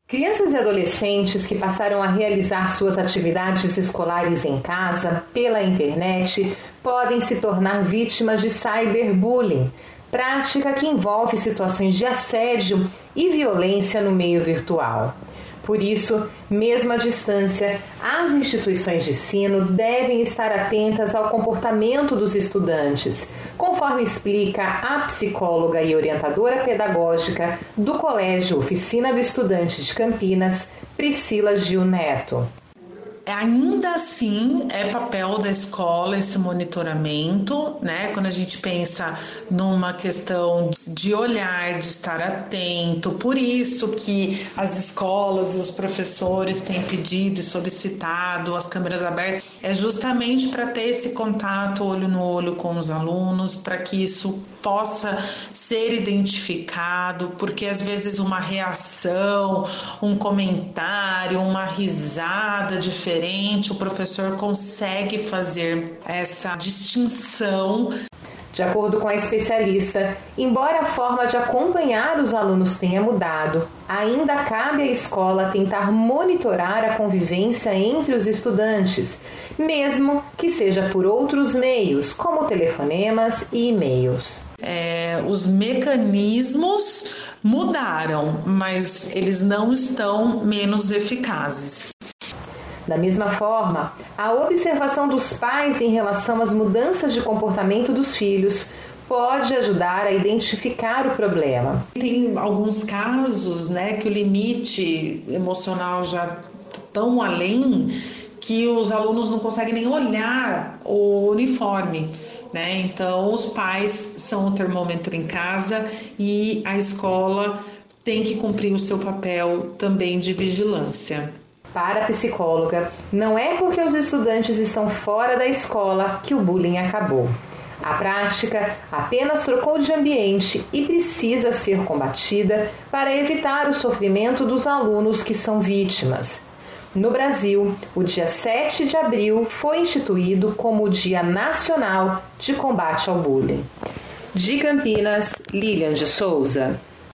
Crianças e adolescentes que passaram a realizar suas atividades escolares em casa, pela internet, podem se tornar vítimas de cyberbullying, prática que envolve situações de assédio e violência no meio virtual. Por isso, mesmo à distância, as instituições de ensino devem estar atentas ao comportamento dos estudantes, conforme explica a psicóloga e orientadora pedagógica do Colégio Oficina do Estudante de Campinas, Priscila Gil Neto. Ainda assim, é papel da escola esse monitoramento, né? Quando a gente pensa numa questão de olhar, de estar atento, por isso que as escolas e os professores têm pedido e solicitado as câmeras abertas, é justamente para ter esse contato olho no olho com os alunos, para que isso possa ser identificado, porque às vezes uma reação, um comentário, uma risada diferente, o professor consegue fazer essa distinção. De acordo com a especialista, embora a forma de acompanhar os alunos tenha mudado, ainda cabe à escola tentar monitorar a convivência entre os estudantes, mesmo que seja por outros meios, como telefonemas e e-mails. Os mecanismos mudaram, mas eles não estão menos eficazes. Da mesma forma, a observação dos pais em relação às mudanças de comportamento dos filhos pode ajudar a identificar o problema. Tem alguns casos, que o limite emocional já tão além que os alunos não conseguem nem olhar o uniforme. Então, os pais são o termômetro em casa e a escola tem que cumprir o seu papel também de vigilância. Para a psicóloga, não é porque os estudantes estão fora da escola que o bullying acabou. A prática apenas trocou de ambiente e precisa ser combatida para evitar o sofrimento dos alunos que são vítimas. No Brasil, o dia 7 de abril foi instituído como o Dia Nacional de Combate ao Bullying. De Campinas, Lilian de Souza.